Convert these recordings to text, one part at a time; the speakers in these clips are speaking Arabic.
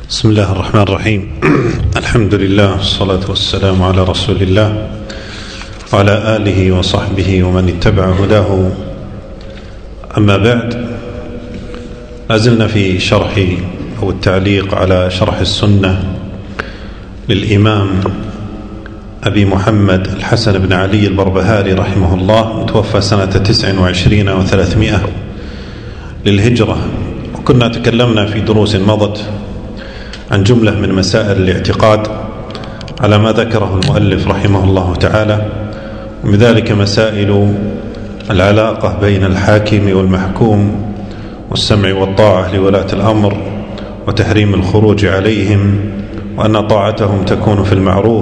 بسم الله الرحمن الرحيم. الحمد لله والصلاة والسلام على رسول الله وعلى آله وصحبه ومن اتبع هداه. أما بعد، لازلنا في شرح أو التعليق على شرح السنة للإمام أبي محمد الحسن بن علي البربهاري رحمه الله، متوفى سنة 29 و300 للهجرة. وكنا تكلمنا في دروس مضت عن جملة من مسائل الاعتقاد على ما ذكره المؤلف رحمه الله تعالى، ومن ذلك مسائل العلاقة بين الحاكم والمحكوم والسمع والطاعة لولاة الأمر وتحريم الخروج عليهم وأن طاعتهم تكون في المعروف.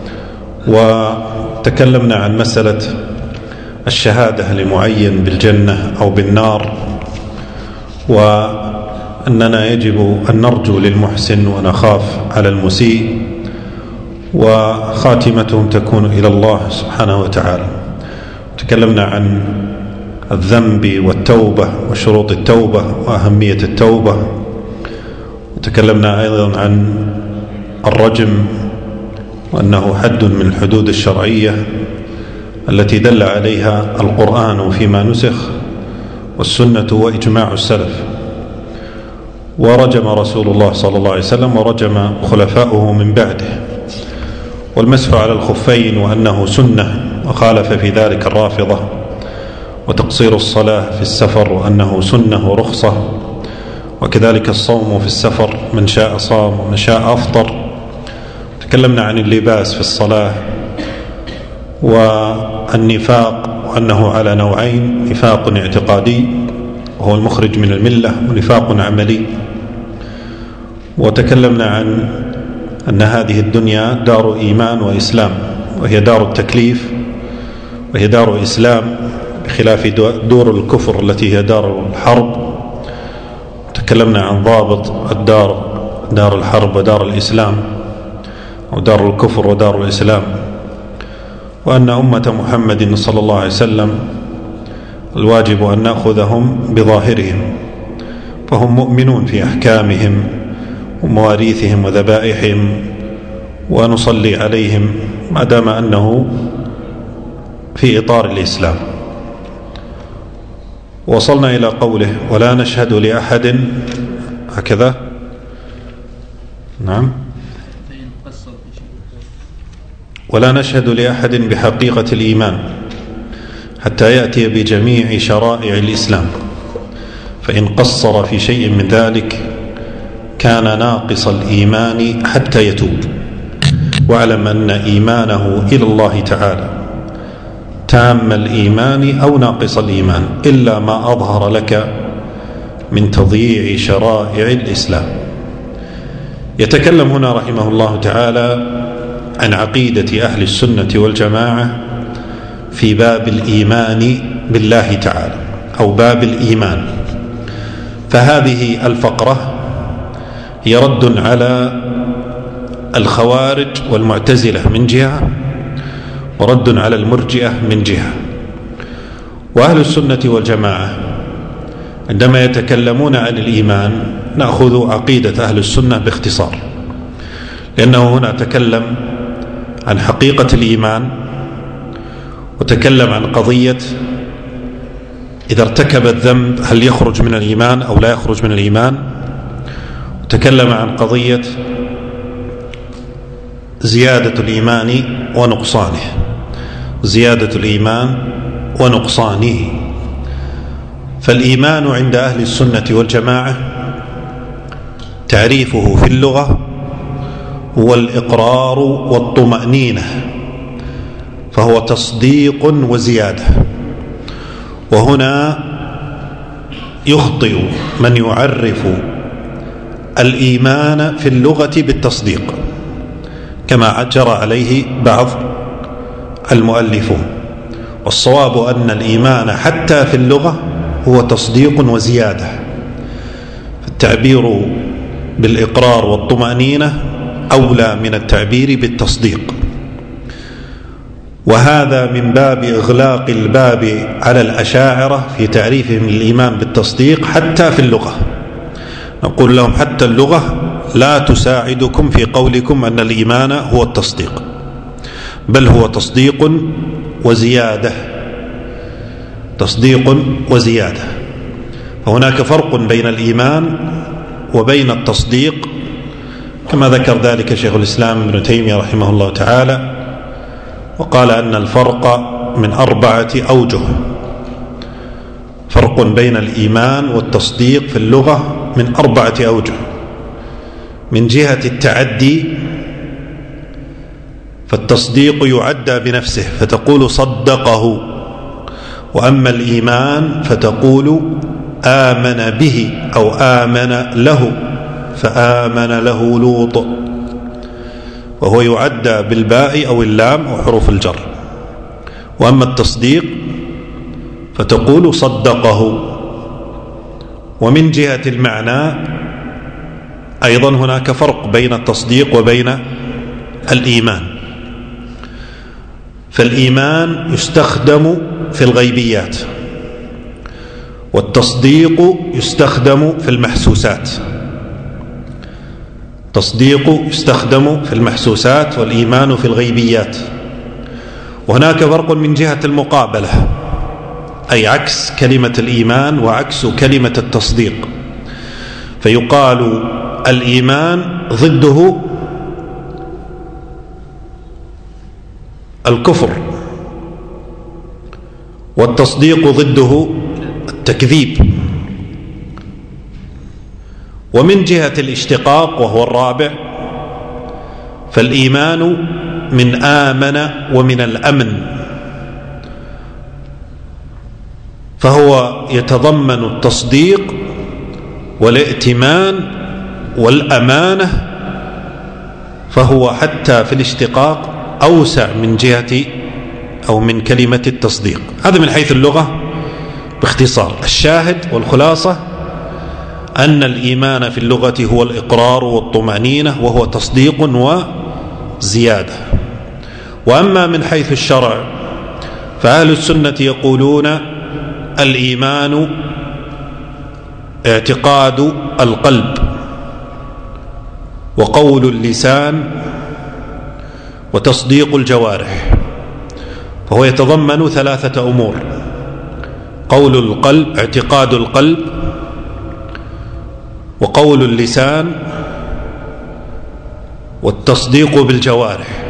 وتكلمنا عن مسألة الشهادة لمعين بالجنة أو بالنار، وأننا يجب أن نرجو للمحسن ونخاف على المسيء، وخاتمتهم تكون إلى الله سبحانه وتعالى. تكلمنا عن الذنب والتوبة وشروط التوبة وأهمية التوبة، وتكلمنا أيضا عن الرجم وأنه حد من الحدود الشرعية التي دل عليها القرآن فيما نسخ والسنة وإجماع السلف. ورجم رسول الله صلى الله عليه وسلم ورجم خلفاؤه من بعده. والمسح على الخفين وأنه سنة وخالف في ذلك الرافضة. وتقصير الصلاة في السفر وأنه سنة ورخصة. وكذلك الصوم في السفر، من شاء صام ومن شاء أفطر. تكلمنا عن اللباس في الصلاة والنفاق وأنه على نوعين: نفاق اعتقادي وهو المخرج من الملة، ونفاق عملي. وتكلمنا عن أن هذه الدنيا دار إيمان وإسلام، وهي دار التكليف وهي دار إسلام، بخلاف دور الكفر التي هي دار الحرب. تكلمنا عن ضابط الدار، دار الحرب ودار الإسلام، أو دار الكفر ودار الإسلام. وأن أمة محمد صلى الله عليه وسلم الواجب أن نأخذهم بظاهرهم، فهم مؤمنون في أحكامهم ومواريثهم وذبائحهم، ونصلي عليهم ما دام أنه في إطار الإسلام. وصلنا إلى قوله: ولا نشهد لأحد، هكذا نعم، ولا نشهد لأحد بحقيقة الإيمان حتى يأتي بجميع شرائع الإسلام، فإن قصر في شيء من ذلك كان ناقص الإيمان حتى يتوب. واعلم أن إيمانه إلى الله تعالى تام الإيمان أو ناقص الإيمان، إلا ما أظهر لك من تضييع شرائع الإسلام. يتكلم هنا رحمه الله تعالى عن عقيدة أهل السنة والجماعة في باب الإيمان بالله تعالى، أو باب الإيمان. فهذه الفقرة هي رد على الخوارج والمعتزلة من جهة، ورد على المرجئة من جهة. وأهل السنة والجماعة عندما يتكلمون عن الإيمان نأخذ عقيدة أهل السنة باختصار، لأنه هنا تكلم عن حقيقة الإيمان، وتكلم عن قضية إذا ارتكب الذنب هل يخرج من الإيمان أو لا يخرج من الإيمان، وتكلم عن قضية زيادة الإيمان ونقصانه، زيادة الإيمان ونقصانه. فالإيمان عند أهل السنة والجماعة تعريفه في اللغة هو الإقرار والطمأنينة، فهو تصديق وزيادة. وهنا يخطئ من يعرف الإيمان في اللغة بالتصديق كما جرى عليه بعض المؤلفون، والصواب أن الإيمان حتى في اللغة هو تصديق وزيادة. فالتعبير بالإقرار والطمأنينة أولى من التعبير بالتصديق، وهذا من باب إغلاق الباب على الأشاعرة في تعريفهم الإيمان بالتصديق حتى في اللغة. نقول لهم حتى اللغة لا تساعدكم في قولكم أن الإيمان هو التصديق، بل هو تصديق وزيادة، تصديق وزيادة. فهناك فرق بين الإيمان وبين التصديق، كما ذكر ذلك شيخ الإسلام ابن تيمية رحمه الله تعالى، وقال أن الفرق من 4 أوجه. فرق بين الإيمان والتصديق في اللغة من 4 أوجه. من جهة التعدي، فالتصديق يعدى بنفسه فتقول صدقه، وأما الإيمان فتقول آمن به أو آمن له، فآمن له لوط، وهو يعدى بالباء أو اللام أو حروف الجر. وأما التصديق فتقول صدقه. ومن جهة المعنى أيضا هناك فرق بين التصديق وبين الإيمان. فالإيمان يستخدم في الغيبيات، والتصديق يستخدم في المحسوسات. تصديق يستخدم في المحسوسات والإيمان في الغيبيات. وهناك فرق من جهة المقابلة، أي عكس كلمة الإيمان وعكس كلمة التصديق. فيقال الإيمان ضده الكفر، والتصديق ضده التكذيب. ومن جهة الاشتقاق وهو الرابع، فالإيمان من آمن ومن الأمن، فهو يتضمن التصديق والائتمان والأمانة، فهو حتى في الاشتقاق أوسع من جهة أو من كلمة التصديق. هذا من حيث اللغة باختصار. الشاهد والخلاصة أن الإيمان في اللغة هو الإقرار والطمأنينة، وهو تصديق وزيادة. وأما من حيث الشرع فأهل السنة يقولون الإيمان اعتقاد القلب وقول اللسان وتصديق الجوارح، فهو يتضمن 3 أمور: قول القلب، اعتقاد القلب، وقول اللسان، والتصديق بالجوارح.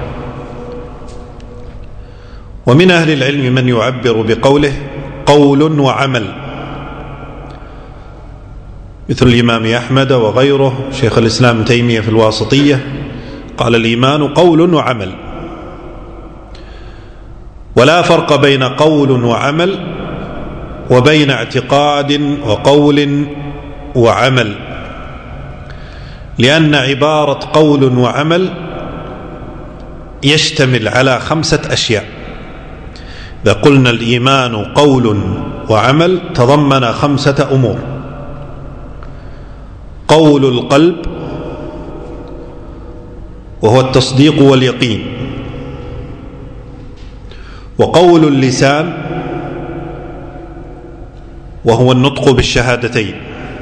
ومن أهل العلم من يعبر بقوله قول وعمل، مثل الإمام أحمد وغيره. شيخ الإسلام ابن تيمية في الواسطية قال الإيمان قول وعمل، ولا فرق بين قول وعمل وبين اعتقاد وقول وعمل، لأن عبارة قول وعمل يشتمل على 5 أشياء. إذا قلنا الإيمان قول وعمل تضمن 5 أمور: قول القلب وهو التصديق واليقين، وقول اللسان وهو النطق بالشهادتين.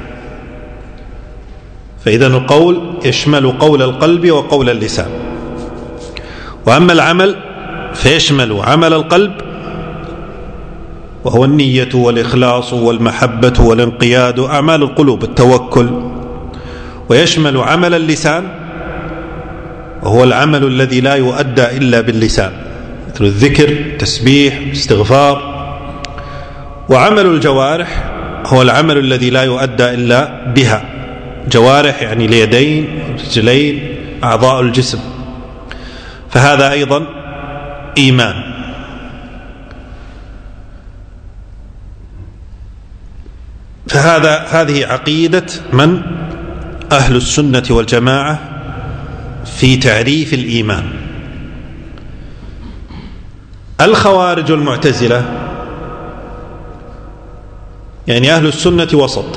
فإذا القول يشمل قول القلب وقول اللسان. وأما العمل فيشمل عمل القلب وهو النية والإخلاص والمحبة والانقياد، أعمال القلوب، التوكل. ويشمل عمل اللسان وهو العمل الذي لا يؤدى إلا باللسان، مثل الذكر، تسبيح، استغفار. وعمل الجوارح هو العمل الذي لا يؤدى إلا بها، جوارح يعني اليدين والرجلين، أعضاء الجسم. فهذا أيضا إيمان. هذه عقيدة من؟ أهل السنة والجماعة في تعريف الإيمان. الخوارج والمعتزلة يعني أهل السنة وسط.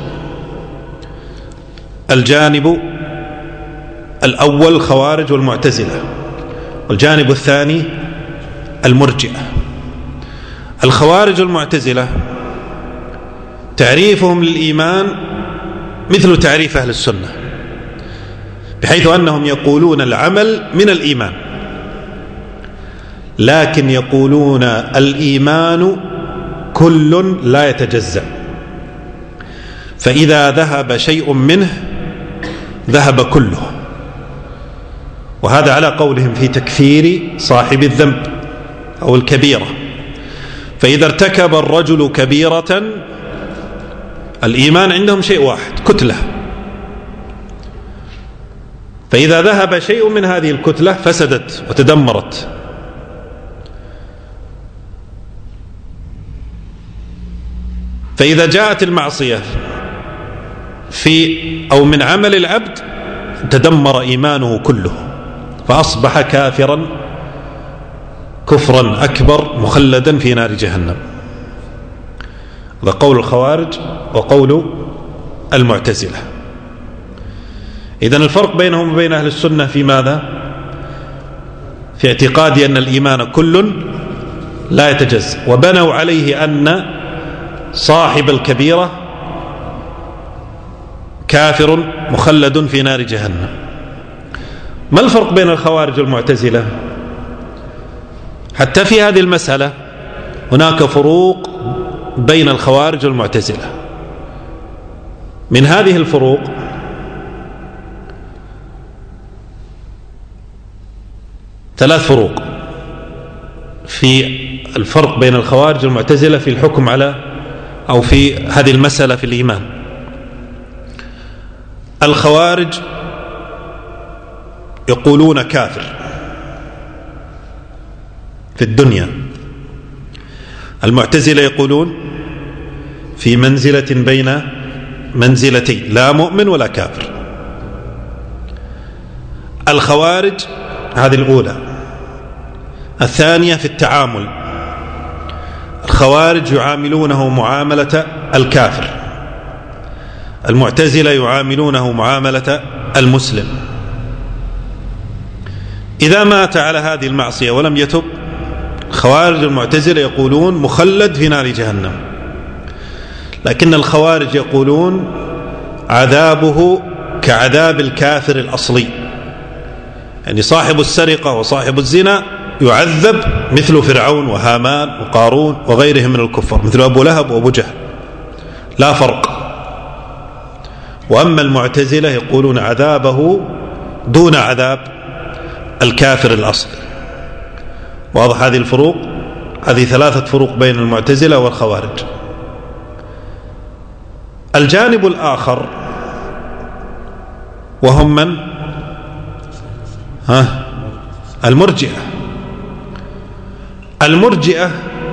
الجانب الأول خوارج والمعتزلة، والجانب الثاني المرجئة. الخوارج والمعتزلة تعريفهم للإيمان مثل تعريف أهل السنة، بحيث أنهم يقولون العمل من الإيمان، لكن يقولون الإيمان كل لا يتجزأ، فإذا ذهب شيء منه ذهب كله. وهذا على قولهم في تكفير صاحب الذنب أو الكبيرة. فإذا ارتكب الرجل كبيرة، الإيمان عندهم شيء واحد، كتلة، فإذا ذهب شيء من هذه الكتلة فسدت وتدمرت. فإذا جاءت المعصية أو من عمل العبد تدمر إيمانه كله، فأصبح كافرا كفرا أكبر مخلدا في نار جهنم. هذا قول الخوارج وقول المعتزلة. إذن الفرق بينهم وبين أهل السنة في ماذا؟ في اعتقاد أن الإيمان كل لا يتجزأ، وبنوا عليه أن صاحب الكبيرة كافر مخلد في نار جهنم. ما الفرق بين الخوارج والمعتزلة؟ حتى في هذه المسألة هناك فروق بين الخوارج والمعتزلة. من هذه الفروق ثلاث فروق في الفرق بين الخوارج والمعتزلة في الحكم على أو في هذه المسألة في الإيمان. الخوارج يقولون كافر في الدنيا، المعتزلة يقولون في منزلة بين منزلتين، لا مؤمن ولا كافر. الخوارج هذه الأولى. الثانية في التعامل، الخوارج يعاملونه معاملة الكافر، المعتزلة يعاملونه معاملة المسلم. إذا مات على هذه المعصية ولم يتب، خوارج المعتزلة يقولون مخلد في نار جهنم، لكن الخوارج يقولون عذابه كعذاب الكافر الأصلي، يعني صاحب السرقة وصاحب الزنا يعذب مثل فرعون وهامان وقارون وغيرهم من الكفار، مثل أبو لهب وأبو جهل، لا فرق. وأما المعتزلة يقولون عذابه دون عذاب الكافر الأصلي. واضح هذه الفروق؟ هذه ثلاثة فروق بين المعتزلة والخوارج. الجانب الآخر وهم من؟ المرجئة. المرجئة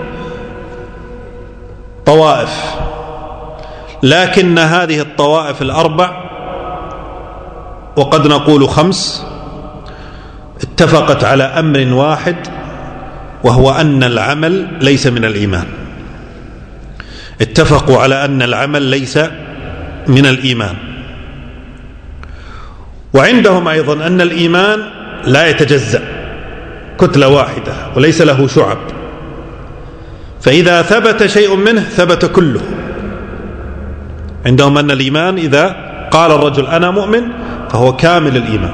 طوائف، لكن هذه الطوائف الأربع وقد نقول 5 اتفقت على أمر واحد، وهو أن العمل ليس من الإيمان. اتفقوا على أن العمل ليس من الإيمان. وعندهم أيضا أن الإيمان لا يتجزأ، كتلة واحدة وليس له شعب، فإذا ثبت شيء منه ثبت كله. عندهم أن الإيمان إذا قال الرجل أنا مؤمن فهو كامل الإيمان.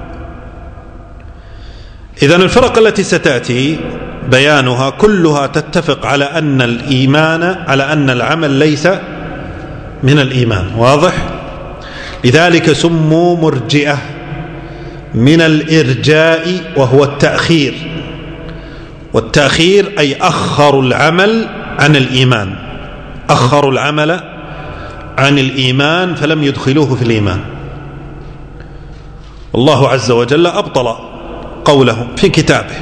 إذن الفرق التي ستأتي بيانها كلها تتفق على أن الإيمان، على أن العمل ليس من الإيمان. واضح؟ لذلك سموا مرجئة من الإرجاء، وهو التأخير، والتأخير أي أخروا العمل عن الإيمان، أخروا العمل عن الإيمان فلم يدخلوه في الإيمان. الله عز وجل أبطل قولهم في كتابه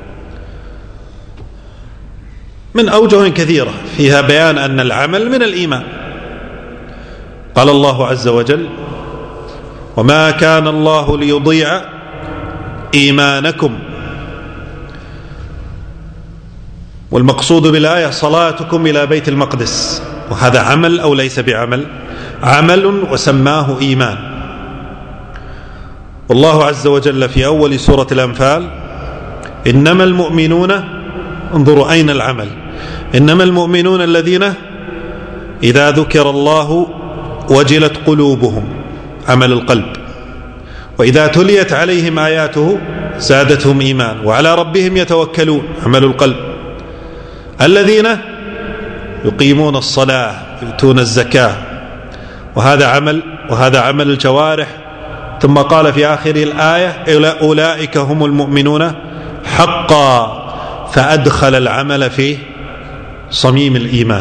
من أوجه كثيرة فيها بيان أن العمل من الإيمان. قال الله عز وجل وما كان الله ليضيع إيمانكم، والمقصود بالآية صلاتكم إلى بيت المقدس، وهذا عمل أو ليس بعمل؟ عمل، وسماه إيمان. والله عز وجل في أول سورة الأنفال إنما المؤمنون، انظروا أين العمل، إنما المؤمنون الذين إذا ذكر الله وجلت قلوبهم، عمل القلب، وإذا تليت عليهم آياته زادتهم إيمان وعلى ربهم يتوكلون، عمل القلب. الذين يقيمون الصلاة يؤتون الزكاة، وهذا عمل الجوارح. ثم قال في آخر الآية أولئك هم المؤمنون حقا، فأدخل العمل في صميم الإيمان.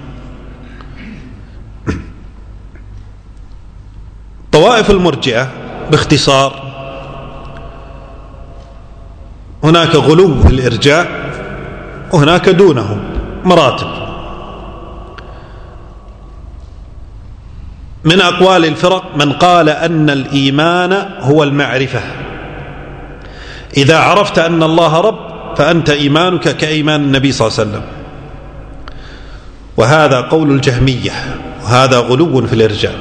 طوائف المرجئة باختصار، هناك غلو في الإرجاء وهناك دونه مراتب. من أقوال الفرق من قال أن الإيمان هو المعرفة، إذا عرفت أن الله رب فأنت إيمانك كإيمان النبي صلى الله عليه وسلم، وهذا قول الجهمية، وهذا غلو في الإرجاء.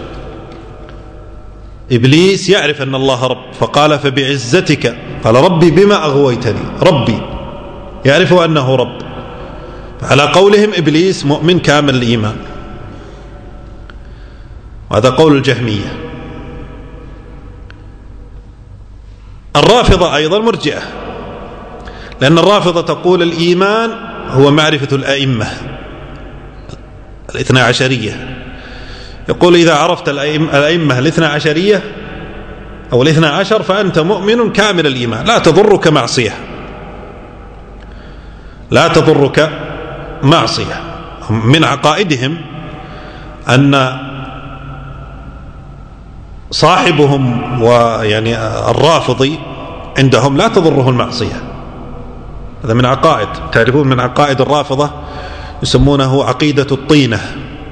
إبليس يعرف أن الله رب فقال فبعزتك، قال ربي بما أغويتني، ربي يعرف أنه رب. على قولهم إبليس مؤمن كامل الإيمان، وهذا قول الجهمية. الرافضة أيضا مرجئة، لأن الرافضة تقول الإيمان هو معرفة الأئمة الاثنى عشرية. يقول إذا عرفت الأئمة الاثنى عشرية أو الاثنى عشر فأنت مؤمن كامل الإيمان، لا تضرك معصية، لا تضرك معصية. من عقائدهم أن صاحبهم ويعني الرافضي عندهم لا تضره المعصية. هذا من عقائد، تعرفون من عقائد الرافضة يسمونه عقيدة الطينة.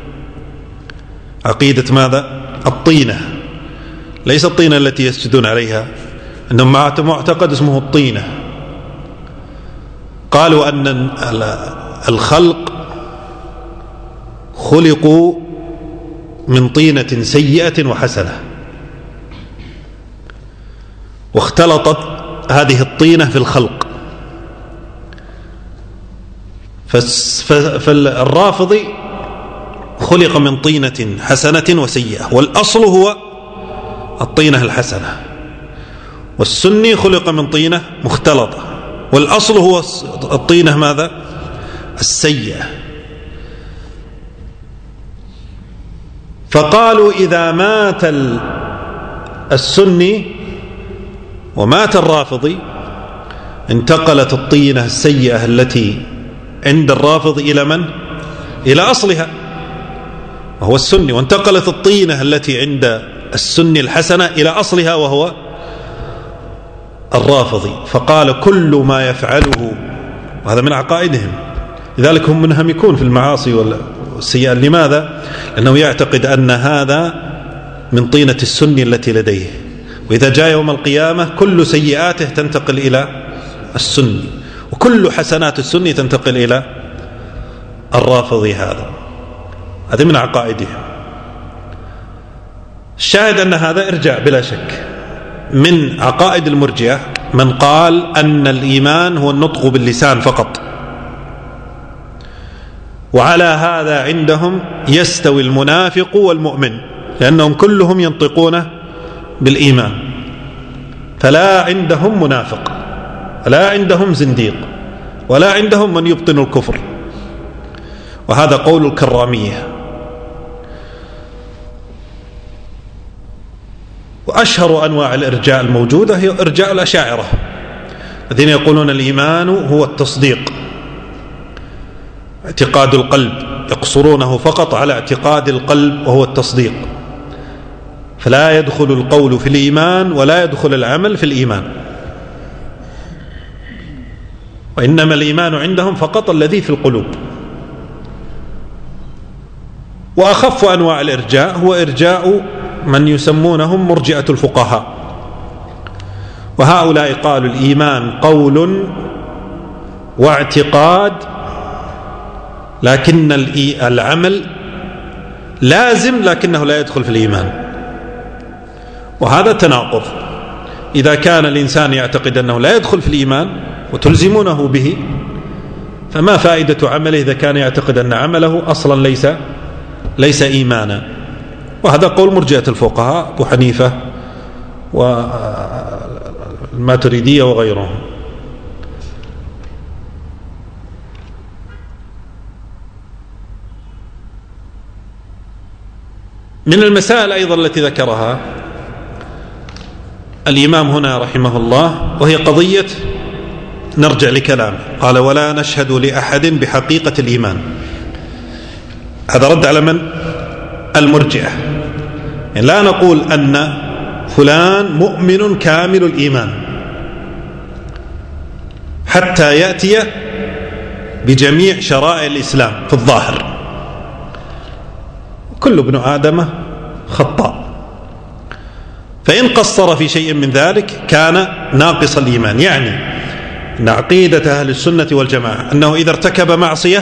عقيدة ماذا؟ الطينة، ليس الطينة التي يسجدون عليها، إنهم معتقد اسمه الطينة. قالوا أن الخلق خلقوا من طينة سيئة وحسنة، واختلطت هذه الطينة في الخلق. فالرافضي خلق من طينة حسنة وسيئة، والأصل هو الطينة الحسنة، والسني خلق من طينة مختلطة، والأصل هو الطينة ماذا؟ السيئة. فقالوا إذا مات السني ومات الرافضي انتقلت الطينة السيئة التي عند الرافض إلى من؟ إلى أصلها وهو السني، وانتقلت الطينة التي عند السني الحسنة إلى أصلها وهو الرافضي. فقال كل ما يفعله، وهذا من عقائدهم، لذلك هم منهمكون في المعاصي والسيئات. لماذا؟ لأنه يعتقد أن هذا من طينة السني التي لديه، وإذا جاء يوم القيامة كل سيئاته تنتقل إلى السني، وكل حسنات السني تنتقل إلى الرافضي. هذا من عقائدهم. الشاهد أن هذا إرجاء بلا شك. من عقائد المرجئة من قال أن الإيمان هو النطق باللسان فقط، وعلى هذا عندهم يستوي المنافق والمؤمن، لأنهم كلهم ينطقون بالإيمان، فلا عندهم منافق، لا عندهم زنديق، ولا عندهم من يبطن الكفر. وهذا قول الكرامية. وأشهر أنواع الإرجاء الموجودة هي إرجاء الأشاعرة الذين يقولون الإيمان هو التصديق، اعتقاد القلب، يقصرونه فقط على اعتقاد القلب وهو التصديق، فلا يدخل القول في الإيمان ولا يدخل العمل في الإيمان، وإنما الإيمان عندهم فقط الذي في القلوب. وأخف أنواع الإرجاء هو إرجاء من يسمونهم مرجئة الفقهاء، وهؤلاء قالوا الإيمان قول واعتقاد، لكن العمل لازم لكنه لا يدخل في الإيمان. وهذا تناقض. إذا كان الإنسان يعتقد أنه لا يدخل في الإيمان وتلزمونه به، فما فائدة عمله إذا كان يعتقد أن عمله أصلا ليس إيمانا. وهذا قول مرجئة الفقهاء أبو حنيفة والماتريدية وغيرهم. من المسائل أيضا التي ذكرها الإمام هنا رحمه الله وهي قضية، نرجع لكلامه، قال: ولا نشهد لأحد بحقيقة الإيمان. هذا رد على من؟ المرجئة. يعني لا نقول أن فلان مؤمن كامل الإيمان حتى يأتي بجميع شرائع الإسلام في الظاهر. كل ابن آدم خطاء، فإن قصر في شيء من ذلك كان ناقص الإيمان. يعني أن عقيدة أهل السنة والجماعة أنه إذا ارتكب معصية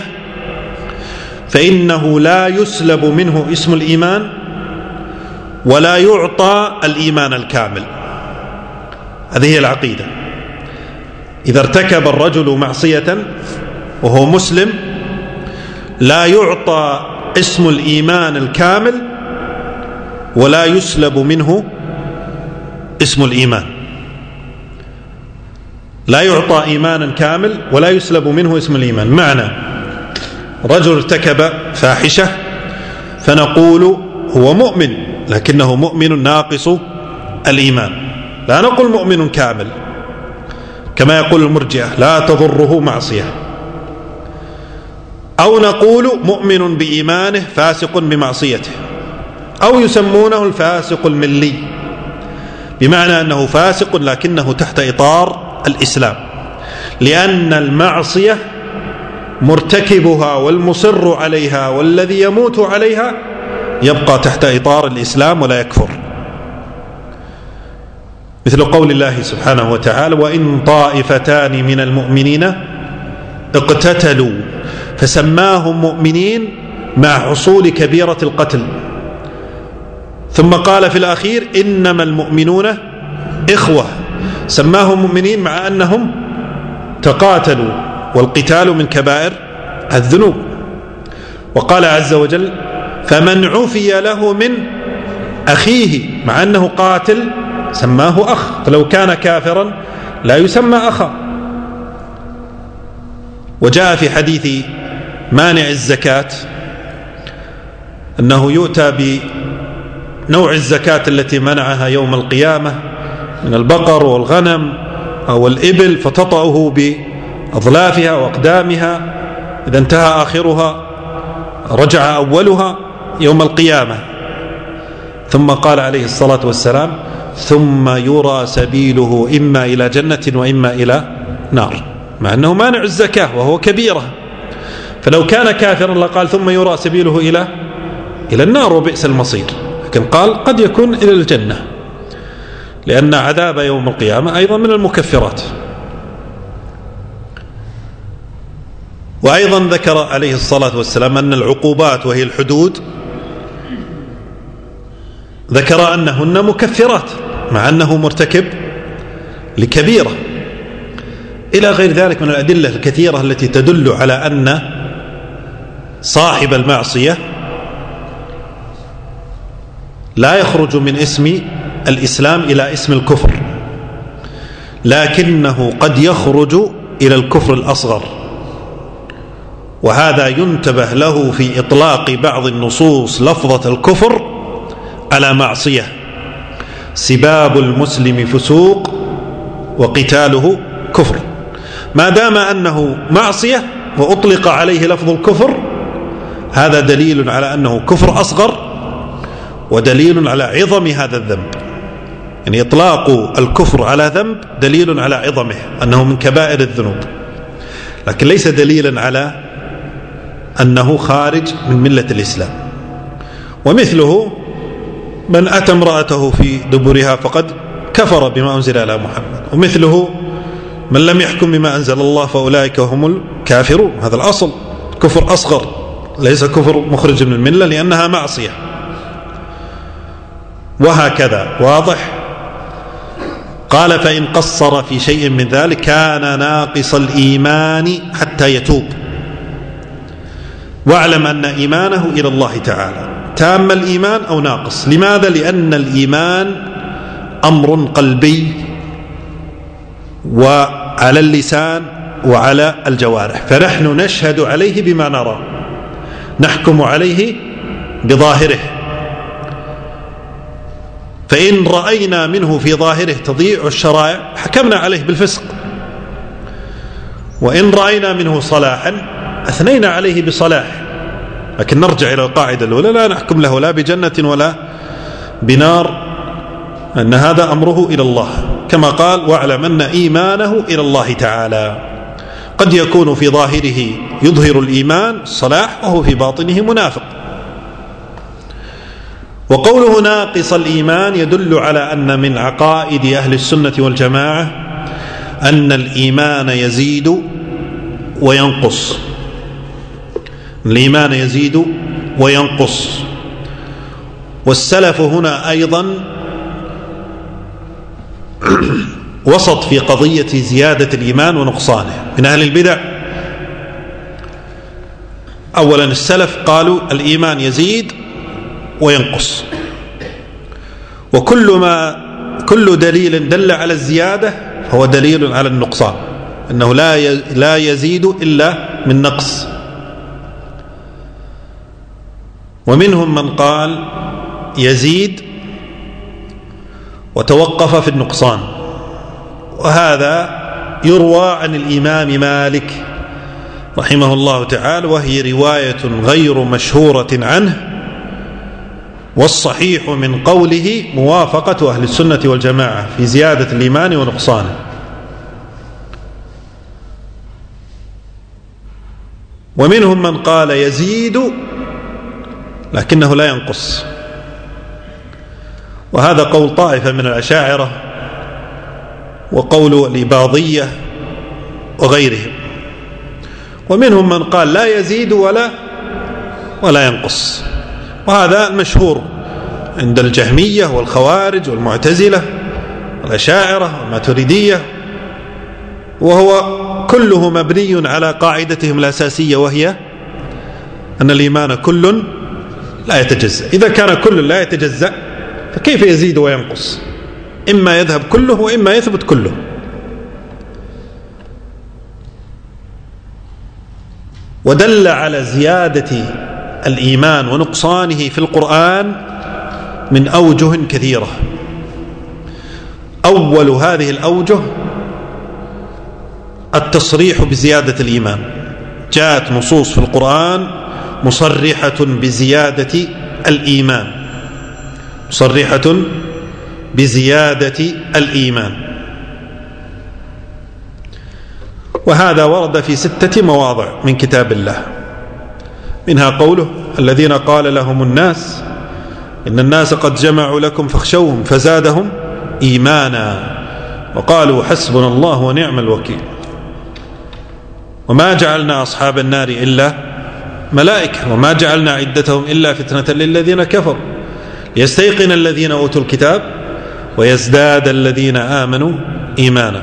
فإنه لا يسلب منه اسم الإيمان ولا يعطى الإيمان الكامل. هذه هي العقيدة. إذا ارتكب الرجل معصية وهو مسلم لا يعطى اسم الإيمان الكامل ولا يسلب منه اسم الإيمان. لا يعطى إيمانا كامل ولا يسلب منه اسم الإيمان. معنى رجل ارتكب فاحشة فنقول هو مؤمن لكنه مؤمن ناقص الإيمان، لا نقول مؤمن كامل كما يقول المرجئة لا تضره معصية. أو نقول مؤمن بإيمانه فاسق بمعصيته، أو يسمونه الفاسق الملي، بمعنى أنه فاسق لكنه تحت إطار الإسلام، لأن المعصية مرتكبها والمصر عليها والذي يموت عليها يبقى تحت إطار الإسلام ولا يكفر. مثل قول الله سبحانه وتعالى: وإن طائفتان من المؤمنين اقتتلوا، فسماهم مؤمنين مع حصول كبيرة القتل، ثم قال في الأخير: إنما المؤمنون إخوة، سماهم مؤمنين مع أنهم تقاتلوا، والقتال من كبائر الذنوب. وقال عز وجل: فمن عفي له من أخيه، مع أنه قاتل سماه أخ، فلو كان كافرا لا يسمى أخا. وجاء في حديث مانع الزكاة أنه يؤتى بنوع الزكاة التي منعها يوم القيامة من البقر والغنم أو الإبل، فتطأه بأظلافها وأقدامها، إذا انتهى آخرها رجع أولها يوم القيامة. ثم قال عليه الصلاة والسلام: ثم يرى سبيله إما إلى جنة وإما إلى نار، مع أنه مانع الزكاة وهو كبيرة. فلو كان كافرا لقال: ثم يرى سبيله إلى النار وبئس المصير، لكن قال قد يكون إلى الجنة، لأن عذاب يوم القيامة أيضا من المكفرات. وأيضا ذكر عليه الصلاة والسلام أن العقوبات وهي الحدود ذكر أنهن مكفرات مع أنه مرتكب لكبيرة، إلى غير ذلك من الأدلة الكثيرة التي تدل على أن صاحب المعصية لا يخرج من اسم الإسلام إلى اسم الكفر، لكنه قد يخرج إلى الكفر الأصغر، وهذا ينتبه له في إطلاق بعض النصوص لفظة الكفر على معصية. سباب المسلم فسوق وقتاله كفر، ما دام أنه معصية وأطلق عليه لفظ الكفر هذا دليل على أنه كفر أصغر ودليل على عظم هذا الذنب. يعني إطلاق الكفر على ذنب دليل على عظمه أنه من كبائر الذنوب، لكن ليس دليلا على أنه خارج من ملة الإسلام. ومثله من أتى امرأته في دبرها فقد كفر بما أنزل على محمد، ومثله من لم يحكم بما أنزل الله فأولئك هم الكافرون. هذا الأصل كفر أصغر، ليس كفر مخرج من الملة لأنها معصية. وهكذا واضح. قال: فإن قصر في شيء من ذلك كان ناقص الإيمان حتى يتوب، واعلم أن إيمانه إلى الله تعالى تام الإيمان أو ناقص. لماذا؟ لأن الإيمان أمر قلبي وعلى اللسان وعلى الجوارح، فنحن نشهد عليه بما نرى، نحكم عليه بظاهره، فإن رأينا منه في ظاهره تضييع الشرائع حكمنا عليه بالفسق، وإن رأينا منه صلاحا أثنينا عليه بصلاح. لكن نرجع إلى القاعدة الأولى، لا نحكم له لا بجنة ولا بنار، أن هذا أمره إلى الله، كما قال واعلم أن إيمانه إلى الله تعالى. قد يكون في ظاهره يظهر الإيمان الصلاح وهو في باطنه منافق. وقوله ناقص الإيمان يدل على أن من عقائد أهل السنة والجماعة أن الإيمان يزيد وينقص، الإيمان يزيد وينقص. والسلف هنا أيضا وسط في قضية زيادة الإيمان ونقصانه. من أهل البدع أولا السلف قالوا الإيمان يزيد وينقص، كل دليل دل على الزيادة هو دليل على النقصان، أنه لا يزيد إلا من نقص. ومنهم من قال يزيد وتوقف في النقصان، وهذا يروى عن الإمام مالك رحمه الله تعالى، وهي رواية غير مشهورة عنه، والصحيح من قوله موافقة أهل السنة والجماعة في زيادة الإيمان ونقصانه. ومنهم من قال يزيد لكنه لا ينقص، وهذا قول طائفة من الأشاعرة وقول الإباضية وغيرهم. ومنهم من قال لا يزيد ولا ينقص، وهذا المشهور عند الجهمية والخوارج والمعتزلة والأشاعرة والماتريدية، وهو كله مبني على قاعدتهم الأساسية، وهي أن الإيمان كل لا يتجزأ. إذا كان كل لا يتجزأ فكيف يزيد وينقص؟ إما يذهب كله وإما يثبت كله. ودل على زيادة الإيمان ونقصانه في القرآن من أوجه كثيرة. أول هذه الأوجه التصريح بزيادة الإيمان، جاءت نصوص في القرآن مصرحة بزيادة الإيمان، مصرحة بزيادة الإيمان، وهذا ورد في 6 مواضع من كتاب الله، منها قوله الذين قال لهم الناس إن الناس قد جمعوا لكم فاخشوهم فزادهم إيمانا وقالوا حسبنا الله ونعم الوكيل وما جعلنا أصحاب النار إلا ملائكة وما جعلنا عدتهم إلا فتنة للذين كفروا ليستيقن الذين أوتوا الكتاب ويزداد الذين آمنوا إيمانا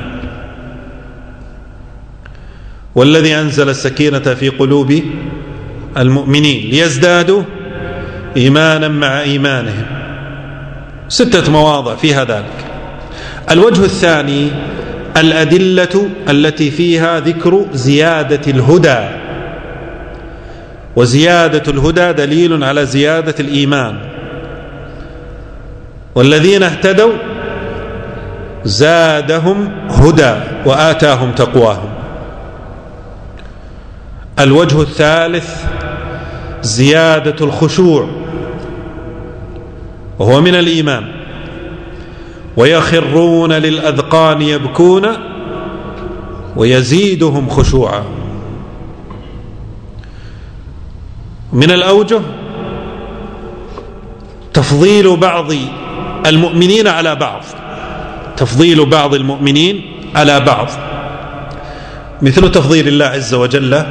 والذي أنزل السكينة في قلوب المؤمنين ليزدادوا إيمانا مع إيمانهم. 6 مواضع فيها ذلك. الوجه الثاني الأدلة التي فيها ذكر زيادة الهدى، وزيادة الهدى دليل على زيادة الإيمان، والذين اهتدوا زادهم هدى وآتاهم تقواهم. الوجه الثالث زيادة الخشوع، وهو من الإيمان، ويخرون للأذقان يبكون ويزيدهم خشوعا. من الأوجه تفضيل بعض المؤمنين على بعض، تفضيل بعض المؤمنين على بعض، مثل تفضيل الله عز وجل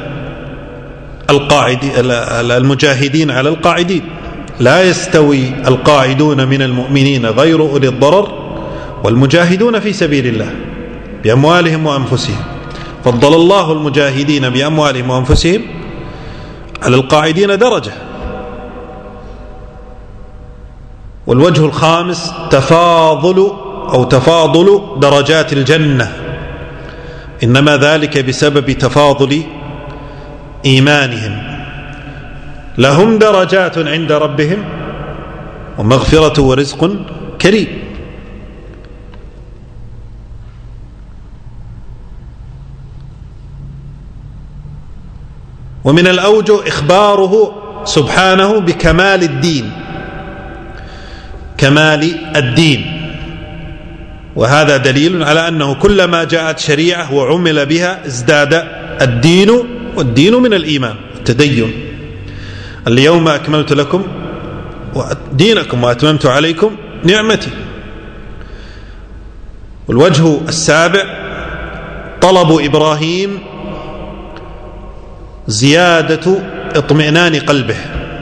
المجاهدين على القاعدين. لا يستوي القاعدون من المؤمنين غير أولي الضرر والمجاهدون في سبيل الله بأموالهم وأنفسهم، فضل الله المجاهدين بأموالهم وأنفسهم على القاعدين درجة. والوجه الخامس تفاضل أو تفاضل درجات الجنة، إنما ذلك بسبب تفاضل إيمانهم. لهم درجات عند ربهم ومغفرة ورزق كريم. ومن الأوجه إخباره سبحانه بكمال الدين، كمال الدين، وهذا دليل على أنه كلما جاءت شريعة وعمل بها ازداد الدين، والدين من الإيمان التدين. اليوم أكملت لكم دينكم وأتممت عليكم نعمتي. والوجه السابع طلب إبراهيم زيادة اطمئنان قلبه،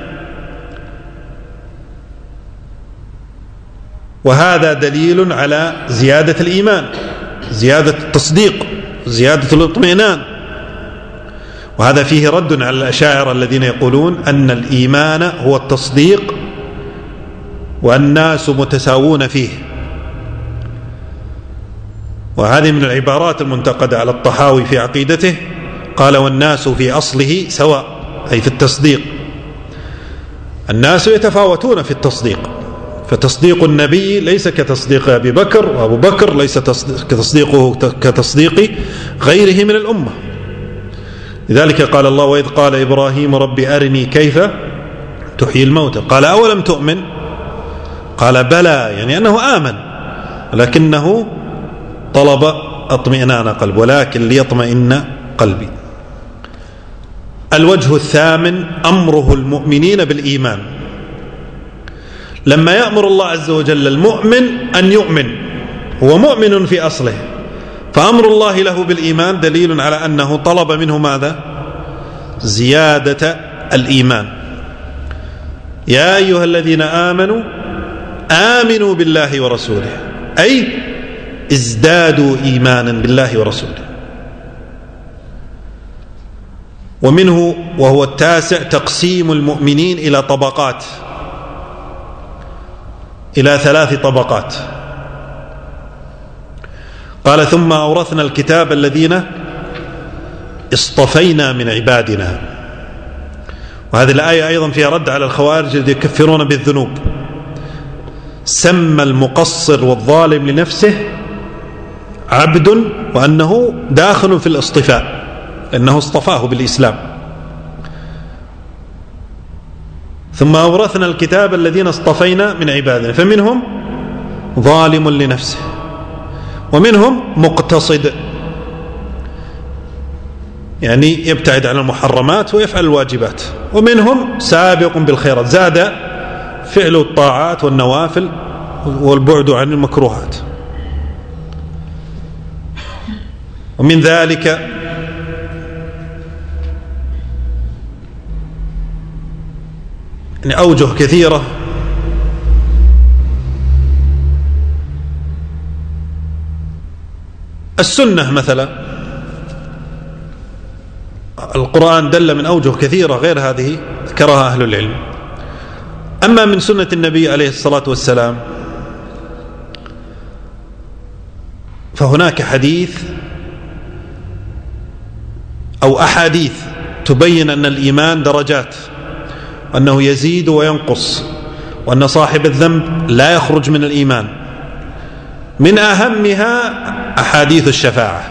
وهذا دليل على زيادة الإيمان، زيادة التصديق، زيادة الاطمئنان. وهذا فيه رد على الأشاعرة الذين يقولون أن الإيمان هو التصديق والناس متساوون فيه، وهذه من العبارات المنتقدة على الطحاوي في عقيدته. قال والناس في أصله سواء، أي في التصديق. الناس يتفاوتون في التصديق، فتصديق النبي ليس كتصديق أبي بكر، وأبو بكر ليس كتصديقه كتصديق غيره من الأمة. لذلك قال الله وإذ قال إبراهيم رب أرني كيف تحيي الموتى قال أولم تؤمن قال بلى، يعني أنه آمن لكنه طلب اطمئنان قلب، ولكن ليطمئن قلبي. الوجه الثامن أمره المؤمنين بالإيمان. لما يأمر الله عز وجل المؤمن أن يؤمن، هو مؤمن في أصله، فأمر الله له بالإيمان دليل على أنه طلب منه ماذا؟ زيادة الإيمان. يا أيها الذين آمنوا آمنوا بالله ورسوله، أي ازدادوا إيمانا بالله ورسوله. ومنه وهو التاسع تقسيم المؤمنين إلى طبقات، إلى 3 طبقات. قال ثم أورثنا الكتاب الذين اصطفينا من عبادنا. وهذه الآية أيضا فيها رد على الخوارج الذين يكفرون بالذنوب. سمى المقصر والظالم لنفسه عبد، وأنه داخل في الاصطفاء لأنه اصطفاه بالإسلام. ثم أورثنا الكتاب الذين اصطفينا من عبادنا، فمنهم ظالم لنفسه، ومنهم مقتصد، يعني يبتعد عن المحرمات ويفعل الواجبات، ومنهم سابق بالخيرات، زاد فعل الطاعات والنوافل والبعد عن المكروهات. ومن ذلك يعني أوجه كثيرة. السنة مثلا، القرآن دل من أوجه كثيرة غير هذه ذكرها أهل العلم. أما من سنة النبي عليه الصلاة والسلام فهناك حديث أو أحاديث تبين أن الإيمان درجات، وأنه يزيد وينقص، وأن صاحب الذنب لا يخرج من الإيمان. من أهمها أحاديث الشفاعة،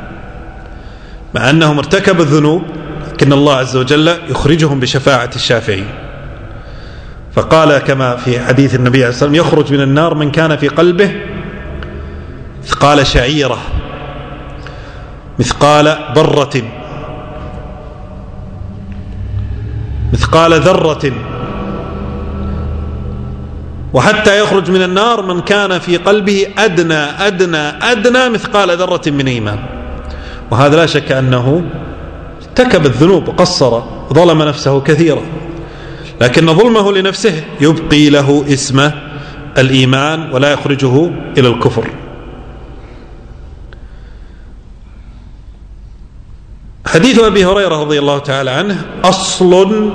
مع أنهم ارتكبوا الذنوب لكن الله عز وجل يخرجهم بشفاعة الشافعين. فقال كما في حديث النبي عليه الصلاة والسلام يخرج من النار من كان في قلبه مثقال شعيرة، مثقال ذرة، مثقال ذرة، وحتى يخرج من النار من كان في قلبه أدنى أدنى أدنى مثقال ذرة من إيمان. وهذا لا شك أنه ارتكب الذنوب وقصر وظلم نفسه كثيرا، لكن ظلمه لنفسه يبقي له اسم الإيمان ولا يخرجه إلى الكفر. حديث أبي هريرة رضي الله تعالى عنه أصل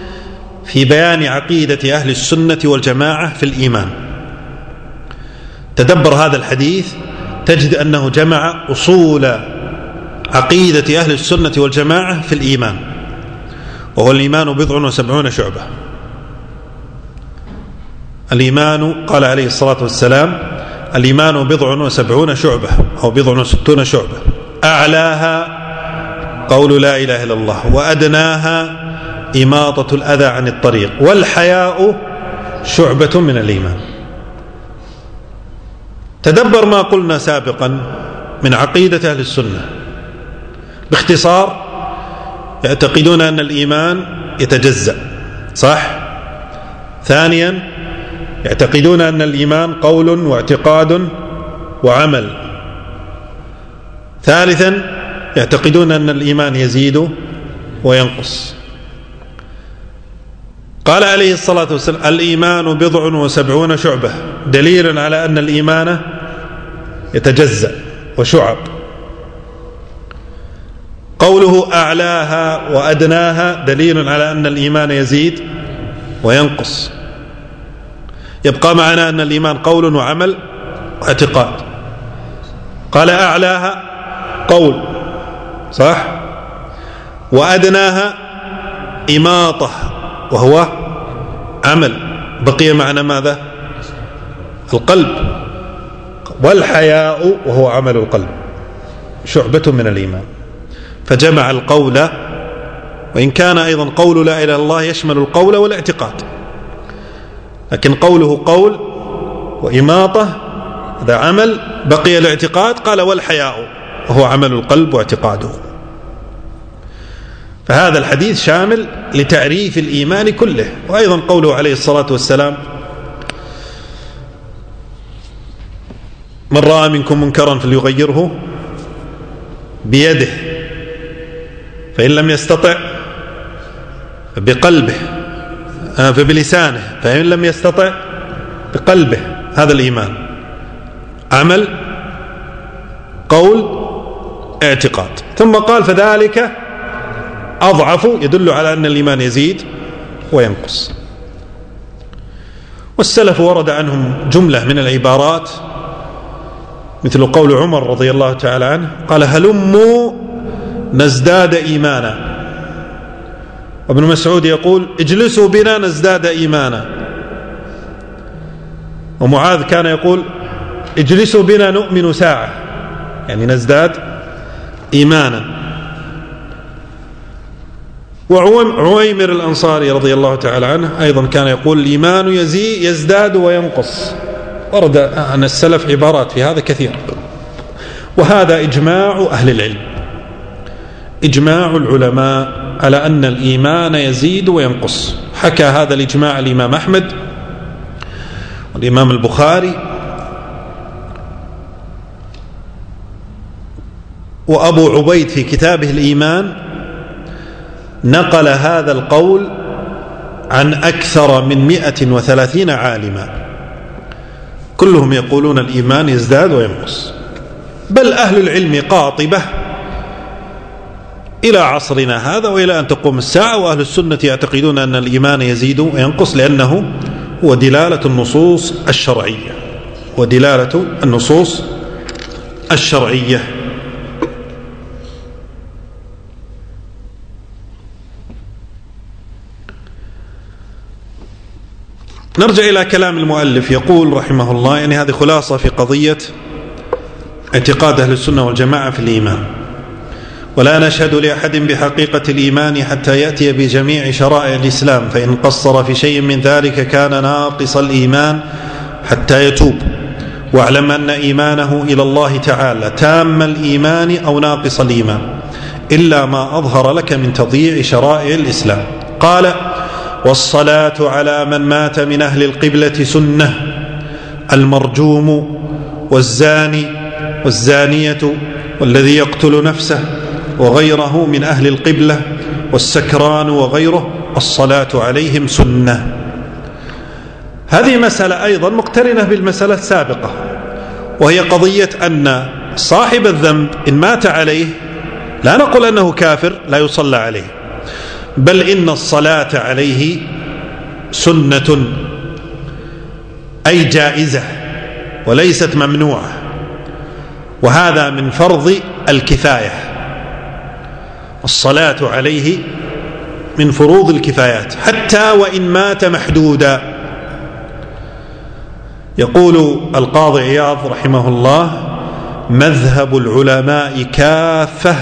في بيان عقيدة أهل السنة والجماعة في الإيمان. تدبر هذا الحديث تجد أنه جمع أصول عقيدة أهل السنة والجماعة في الإيمان، وهو الإيمان 70 شعبة. الإيمان قال عليه الصلاة والسلام: الإيمان 70 شعبة أو 60 شعبة، أعلاها قول لا إله إلا الله، وأدناها إماطة الأذى عن الطريق، والحياء شعبة من الإيمان. تدبر ما قلنا سابقا من عقيدة أهل السنة باختصار: يعتقدون أن الإيمان يتجزأ، صح؟ ثانيا يعتقدون أن الإيمان قول واعتقاد وعمل. ثالثا يعتقدون أن الإيمان يزيد وينقص. قال عليه الصلاة والسلام: الإيمان 70 شعبة، دليل على أن الإيمان يتجزأ وشعب. قوله أعلاها وأدناها دليل على أن الإيمان يزيد وينقص. يبقى معنا أن الإيمان قول وعمل واعتقاد. قال أعلاها قول، صح؟ وأدناها إماطة وهو عمل، بقي معنا ماذا؟ القلب. والحياء وهو عمل القلب، شعبة من الإيمان. فجمع القول، وإن كان أيضا قول لا إله إلا الله يشمل القول والاعتقاد، لكن قوله قول وإماطة هذا عمل، بقي الاعتقاد. قال والحياء وهو عمل القلب واعتقاده. فهذا الحديث شامل لتعريف الإيمان كله. وأيضا قوله عليه الصلاة والسلام: من رأى منكم منكرا فليغيره بيده، فإن لم يستطع بقلبه، فبلسانه، فإن لم يستطع بقلبه. هذا الإيمان، عمل، قول، اعتقاد. ثم قال: فذلك أضعف، يدل على أن الإيمان يزيد وينقص. والسلف ورد عنهم جملة من العبارات مثل قول عمر رضي الله تعالى عنه قال: هلموا نزداد إيمانا. وابن مسعود يقول: اجلسوا بنا نزداد إيمانا. ومعاذ كان يقول: اجلسوا بنا نؤمن ساعة، يعني نزداد إيمانا. وعويمر الأنصاري رضي الله تعالى عنه أيضا كان يقول: الإيمان يزداد وينقص. ورد عن السلف عبارات في هذا كثير. وهذا إجماع أهل العلم، إجماع العلماء على أن الإيمان يزيد وينقص. حكى هذا الإجماع الإمام أحمد والإمام البخاري وأبو عبيد في كتابه الإيمان نقل هذا القول عن أكثر من 130 عالما، كلهم يقولون الإيمان يزداد وينقص. بل أهل العلم قاطبة إلى عصرنا هذا وإلى أن تقوم الساعة، وأهل السنة يعتقدون أن الإيمان يزيد وينقص، لأنه هو دلالة النصوص الشرعية، ودلالة النصوص الشرعية. نرجع إلى كلام المؤلف. يقول رحمه الله، يعني هذه خلاصة في قضية اعتقاد أهل السنة والجماعة في الإيمان: ولا نشهد لأحد بحقيقة الإيمان حتى يأتي بجميع شرائع الإسلام، فإن قصر في شيء من ذلك كان ناقص الإيمان حتى يتوب، واعلم أن إيمانه إلى الله تعالى تام الإيمان أو ناقص الإيمان، إلا ما أظهر لك من تضييع شرائع الإسلام. قال: والصلاة على من مات من أهل القبلة سنة، المرجوم والزاني والزانية والذي يقتل نفسه وغيره من أهل القبلة والسكران وغيره، الصلاة عليهم سنة. هذه مسألة أيضا مقترنة بالمسألة السابقة، وهي قضية أن صاحب الذنب إن مات عليه لا نقول أنه كافر لا يصلى عليه، بل إن الصلاة عليه سنة، أي جائزة، وليست ممنوعة، وهذا من فرض الكفاية. الصلاة عليه من فروض الكفايات حتى وإن مات محدودا. يقول القاضي عياض رحمه الله: مذهب العلماء كافة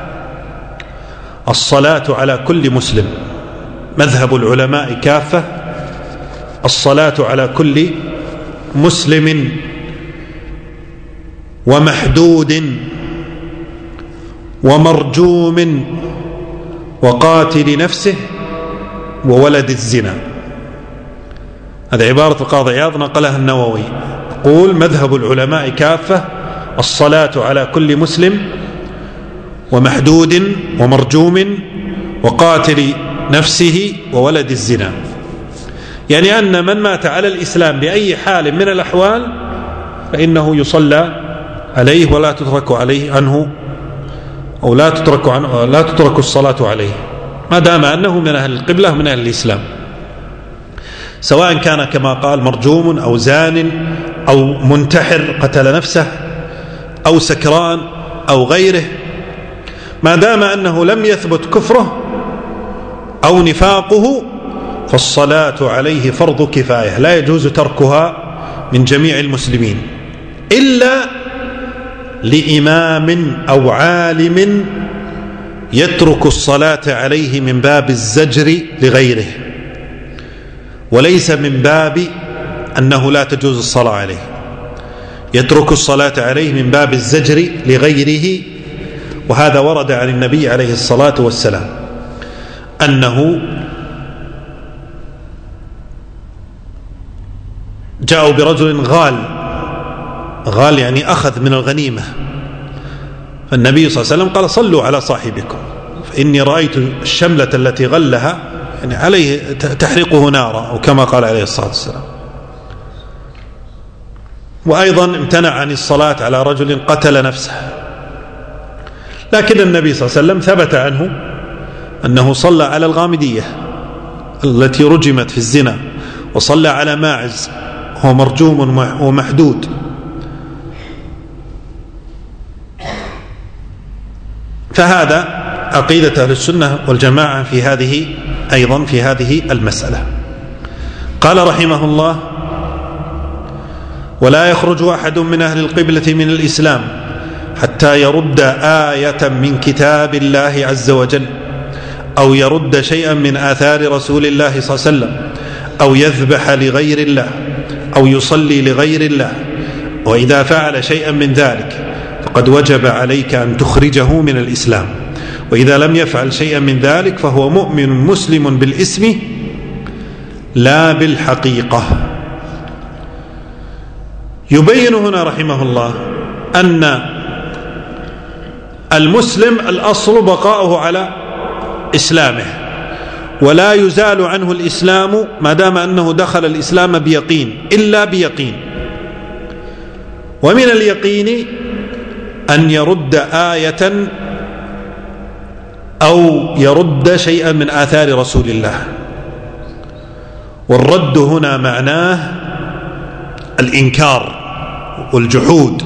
الصلاة على كل مسلم. مذهب العلماء كافة الصلاة على كل مسلم ومحدود ومرجوم وقاتل نفسه وولد الزنا. هذه عبارة القاضي عياض نقلها النووي، يقول: مذهب العلماء كافة الصلاة على كل مسلم ومحدود ومرجوم وقاتل نفسه وولد الزنا. يعني أن من مات على الإسلام بأي حال من الأحوال فإنه يصلى عليه ولا تترك عليه عنه، أو لا تترك الصلاة عليه، ما دام أنه من أهل القبلة من أهل الإسلام، سواء كان كما قال مرجوم أو زان أو منتحر قتل نفسه أو سكران أو غيره، ما دام أنه لم يثبت كفره أو نفاقه فالصلاة عليه فرض كفاية، لا يجوز تركها من جميع المسلمين إلا لإمام أو عالم يترك الصلاة عليه من باب الزجر لغيره، وليس من باب أنه لا تجوز الصلاة عليه. يترك الصلاة عليه من باب الزجر لغيره، وهذا ورد عن النبي عليه الصلاة والسلام أنه جاءوا برجل غال يعني أخذ من الغنيمة، فالنبي صلى الله عليه وسلم قال: صلوا على صاحبكم فإني رأيت الشملة التي غلها يعني عليه تحرقه نارا، أو كما قال عليه الصلاة والسلام. وأيضا امتنع عن الصلاة على رجل قتل نفسه، لكن النبي صلى الله عليه وسلم ثبت عنه أنه صلى على الغامدية التي رجمت في الزنا، وصلى على ماعز هو مرجوم ومحدود. فهذا عقيدة أهل السنة والجماعة في هذه المسألة. قال رحمه الله: ولا يخرج أحد من أهل القبلة من الإسلام حتى يرد آية من كتاب الله عز وجل، أو يرد شيئا من آثار رسول الله صلى الله عليه وسلم، أو يذبح لغير الله، أو يصلي لغير الله. وإذا فعل شيئا من ذلك فقد وجب عليك أن تخرجه من الإسلام، وإذا لم يفعل شيئا من ذلك فهو مؤمن مسلم بالاسم لا بالحقيقة. يبين هنا رحمه الله أن المسلم الأصل بقاؤه على إسلامه، ولا يزال عنه الإسلام ما دام أنه دخل الإسلام بيقين إلا بيقين. ومن اليقين أن يرد آية أو يرد شيئا من آثار رسول الله، والرد هنا معناه الإنكار والجحود.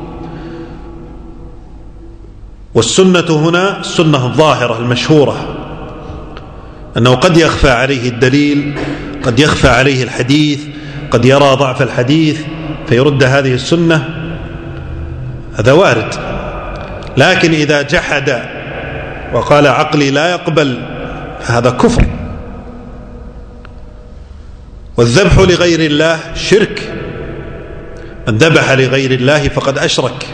والسنة هنا السنة الظاهرة المشهورة، أنه قد يخفى عليه الدليل، قد يخفى عليه الحديث، قد يرى ضعف الحديث فيرد هذه السنة، هذا وارد. لكن إذا جحد وقال عقلي لا يقبل فهذا كفر. والذبح لغير الله شرك، من ذبح لغير الله فقد أشرك.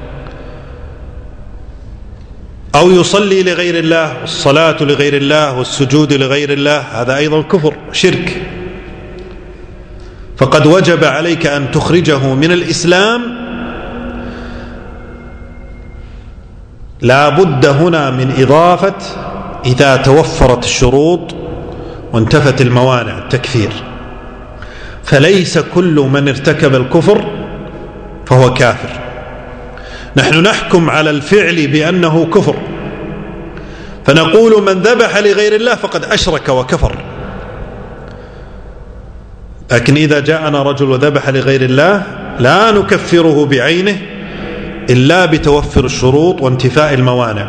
أو يصلي لغير الله، والصلاة لغير الله والسجود لغير الله، هذا أيضا كفر شرك. فقد وجب عليك أن تخرجه من الإسلام. لا بد هنا من إضافة إذا توفرت الشروط وانتفت الموانع التكفير، فليس كل من ارتكب الكفر فهو كافر. نحن نحكم على الفعل بأنه كفر، فنقول من ذبح لغير الله فقد أشرك وكفر. لكن إذا جاءنا رجل وذبح لغير الله لا نكفره بعينه إلا بتوفر الشروط وانتفاء الموانع.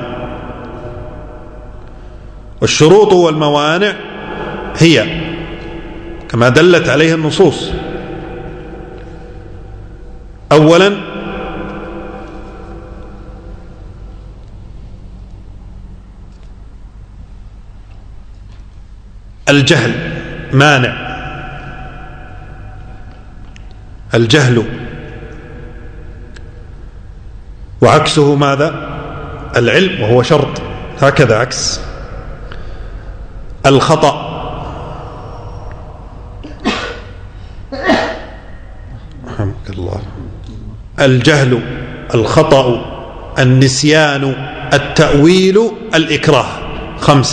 والشروط والموانع هي كما دلت عليها النصوص: أولا الجهل مانع، الجهل، وعكسه ماذا؟ العلم، وهو شرط، هكذا عكس. الخطأ، رحمك الله، الجهل، الخطأ، النسيان، التأويل، الإكراه، 5.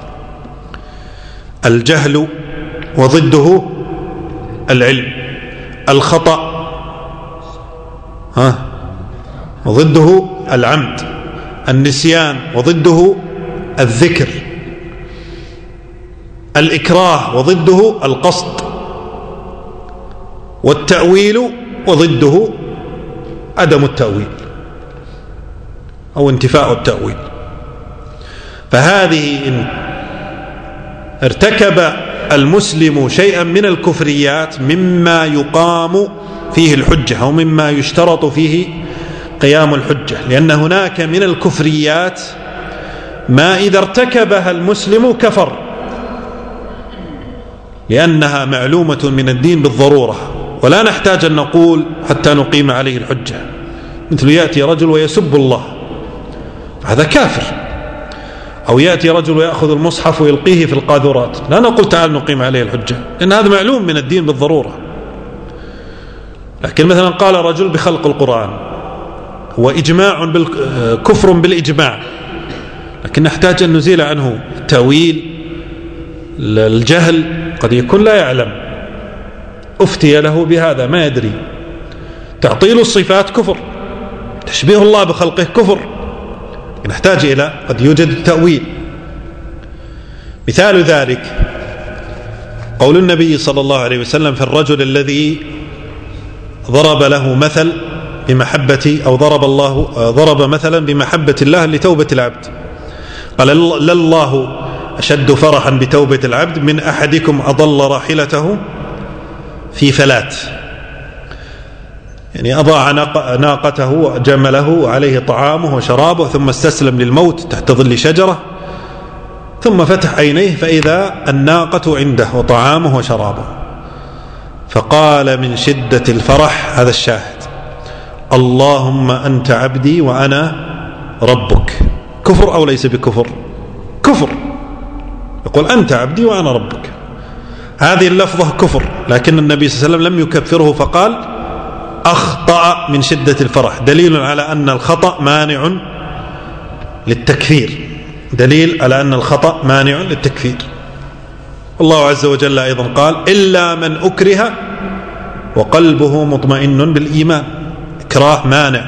الجهل وضده العلم، الخطأ وضده العمد، النسيان وضده الذكر، الإكراه وضده القصد، والتأويل وضده عدم التأويل أو انتفاء التأويل. فهذه إن ارتكب المسلم شيئا من الكفريات مما يقام فيه الحجة أو مما يشترط فيه قيام الحجة، لأن هناك من الكفريات ما إذا ارتكبها المسلم كفر لأنها معلومة من الدين بالضرورة، ولا نحتاج أن نقول حتى نقيم عليه الحجة. مثل يأتي رجل ويسب الله، هذا كافر. أو يأتي رجل ويأخذ المصحف ويلقيه في القاذورات، لا نقول تعال نقيم عليه الحجة، لأن هذا معلوم من الدين بالضرورة. لكن مثلا قال رجل بخلق القرآن، هو إجماع كفر بالإجماع، لكن نحتاج أن نزيل عنه التأويل، الجهل، قد يكون لا يعلم، أفتي له بهذا ما يدري. تعطيل الصفات كفر، تشبيه الله بخلقه كفر، نحتاج إلى قد يوجد التأويل. مثال ذلك قول النبي صلى الله عليه وسلم في الرجل الذي ضرب له مثل بمحبة، أو ضرب مثلا بمحبة الله لتوبة العبد، قال: لله أشد فرحا بتوبة العبد من أحدكم أضل راحلته في فلات، يعني أضاع ناقته وجمله وعليه طعامه وشرابه، ثم استسلم للموت تحت ظل شجرة، ثم فتح عينيه فإذا الناقة عنده وطعامه وشرابه، فقال من شدة الفرح، هذا الشاهد: اللهم أنت عبدي وأنا ربك. كفر أو ليس بكفر؟ كفر. يقول أنت عبدي وأنا ربك، هذه اللفظة كفر، لكن النبي صلى الله عليه وسلم لم يكفره، فقال أخطأ من شدة الفرح، دليل على أن الخطأ مانع للتكفير، دليل على أن الخطأ مانع للتكفير. الله عز وجل أيضا قال: إلا من أكره وقلبه مطمئن بالإيمان، إكراه مانع.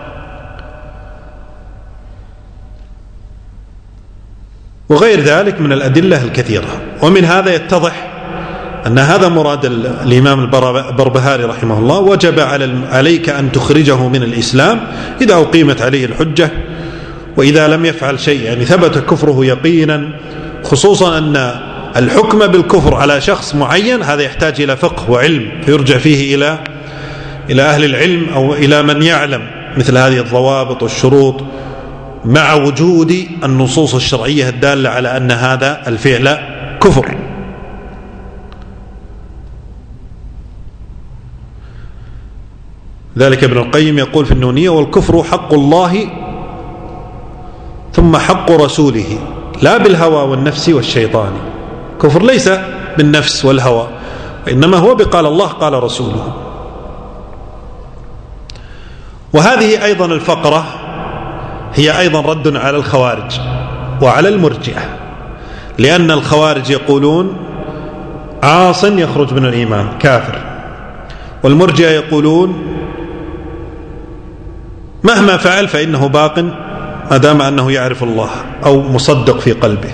وغير ذلك من الأدلة الكثيرة. ومن هذا يتضح أن هذا مراد الإمام البربهاري رحمه الله: وجب عليك أن تخرجه من الإسلام إذا أقيمت عليه الحجة، وإذا لم يفعل شيء، يعني ثبت كفره يقينا، خصوصا أن الحكم بالكفر على شخص معين هذا يحتاج إلى فقه وعلم، فيرجع فيه إلى أهل العلم أو إلى من يعلم مثل هذه الضوابط والشروط، مع وجود النصوص الشرعية الدالة على أن هذا الفعل كفر. ذلك ابن القيم يقول في النونية: والكفر حق الله ثم حق رسوله، لا بالهوى والنفس والشيطان. كفر ليس بالنفس والهوى، وإنما هو بقال الله قال رسوله. وهذه أيضا الفقرة هي أيضا رد على الخوارج وعلى المرجئة، لأن الخوارج يقولون عاص يخرج من الإيمان كافر، والمرجئة يقولون مهما فعل فإنه باق ما دام أنه يعرف الله أو مصدق في قلبه.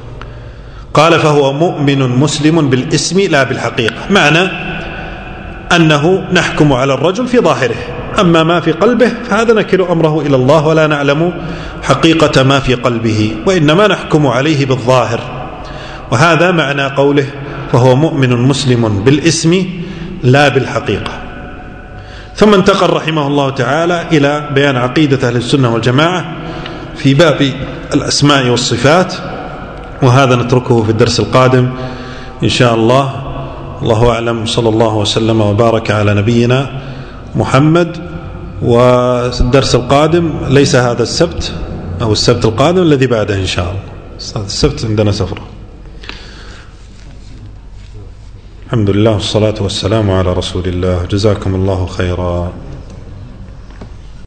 قال: فهو مؤمن مسلم بالاسم لا بالحقيقة، معنى أنه نحكم على الرجل في ظاهره، أما ما في قلبه فهذا نكل أمره إلى الله ولا نعلم حقيقة ما في قلبه، وإنما نحكم عليه بالظاهر. وهذا معنى قوله فهو مؤمن مسلم بالاسم لا بالحقيقة. ثم انتقل رحمه الله تعالى إلى بيان عقيدة أهل السنة والجماعة في باب الأسماء والصفات، وهذا نتركه في الدرس القادم إن شاء الله. الله أعلم، صلى الله وسلم وبارك على نبينا محمد. والدرس القادم ليس هذا السبت أو السبت القادم الذي بعده إن شاء الله، السبت عندنا سفرة. الحمد لله والصلاة والسلام على رسول الله. جزاكم الله خيرا.